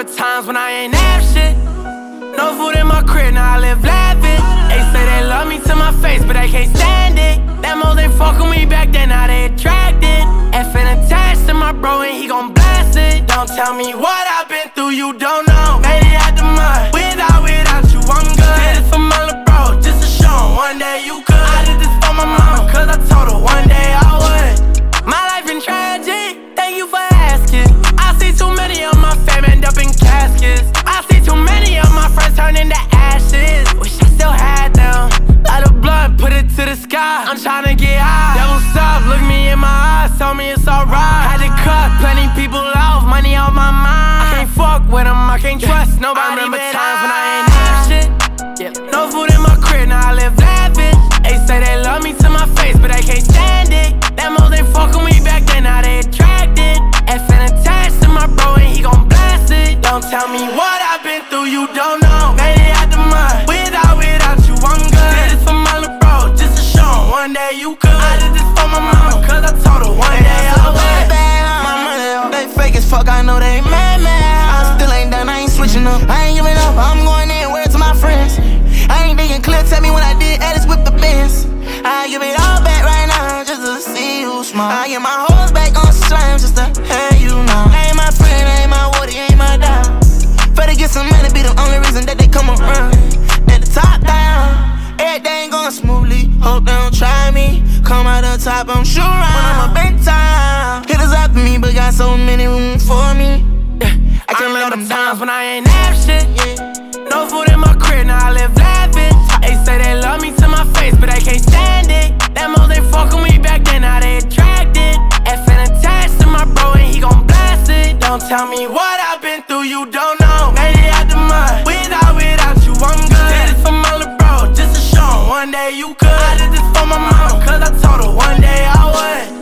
remember times when I ain't have shit. No food in my crib, now I live lavish. They say they love me to my face, but they can't stand it. Them hoes ain't fucking me back then, now they attracted. Effing attached to my bro and he gon' blast it. Don't tell me what I've been through, you don't know. Made it out the mud, without you, I'm good. Did it for my little bro, just to show him one day you could. I did this for my mama, cause I told her one day I would. My life been tragic, thank you for asking. I see too many of my fam end up in caskets. I see too many of my friends turn into ashes. Wish I still had them. Light a blunt, put it to the sky. I'm tryna get high. Devil's up, look me in my eyes, tell me it's alright. Had to cut plenty people off, money out my mind. I can't fuck with them, I can't trust nobody. I remember times when I ain't have shit. No food in my crib, now I live lavish. They say they love me to my face, but they can't stand it. Them hoes ain't fucking me back then, now they attracted. Effing attached to my bro and he gon' blast it. Don't tell me what I've been through, you don't know. Made it out the mud, without you, I'm good. Did this for my little bro, just to show him one day you could. I did this for my mama, cause I told her one day I would. My money, they fake as fuck, I know they mad. I still ain't done, I ain't switching up. I ain't giving up, I'm going in, word to my friends. I ain't thinking clear, tell me when I did Addis with the Benz. I give it all back right now, just to see you smile. I get my hoes back on slime, just to have you now. Ain't my friend, ain't my woody, ain't my dog. Better get some money, be the only reason that they come around. At the top down, everything going smoothly. Hope they don't try me. Come out the top, I'm sure when I'm up in time. Hitters after me, but got so many room for me. I can't let them times down. when I ain't have shit. No food in my crib, now I live lavish. They say they love me to my face, but they can't stand it. Them hoes ain't fucking me back then, now they attracted. Effing attached to my bro and he gon' blast it. Don't tell me what I've been through, you don't know. Made it out the mud, without you, I'm good. Did this for my little bro, just to show him one day you could. I did this for my mama, cause I told her one day I would.